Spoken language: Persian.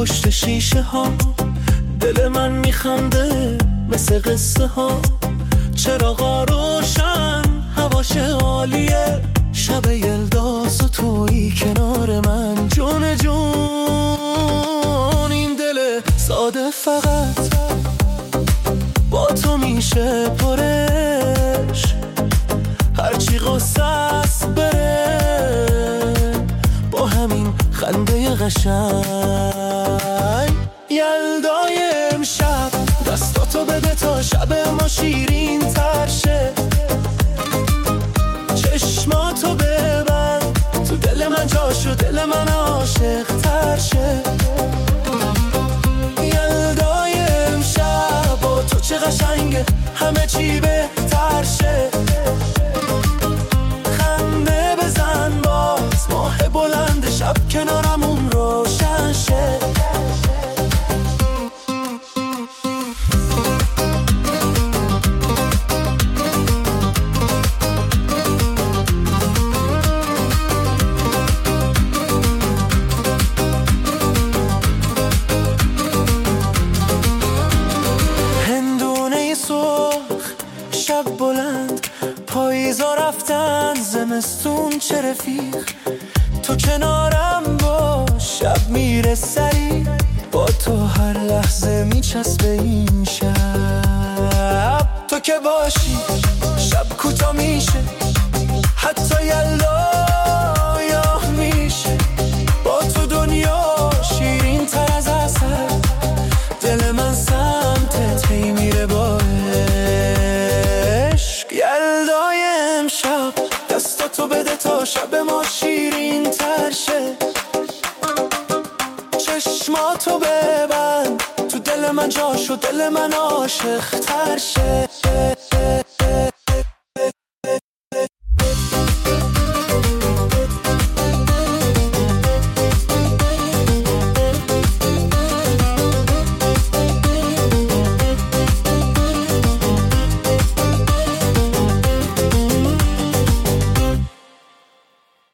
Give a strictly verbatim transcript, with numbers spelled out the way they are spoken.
پشت شیشه ها دل من میخنده مثل قصه ها. چراغا روشن هواش عالیه، شب یلداز و تویی کنار من. جون جون این دل ساده فقط با تو میشه پرش، هرچی قصه است بره با همین خنده قشنگ. یلدای امشب دستاتو بده تا شب ما شیرین تر شه، چشماتو ببند تو دل من جاشو دل من عاشق تر شه. یلدای امشب با تو چه قشنگه همه چی بهتر شه. خنده بزن باز ماه بلند شب کنارمون روشن شه. شب بلند پاییزا رفتن، زمستون چه رفیق تو کنارم باش. شب میره سری با تو هر لحظه میچسبه این شب. تو که باشی شب کوتا میشه، حتی یلا یاه میشه. با تو دنیا شیرین تر از عسل، دل من سمتت هی میره با یلدای امشب دستاتو بده تا شب ما شیرین تر شه. چشماتو ببند تو دل من جاشو دل من عاشق تر شه.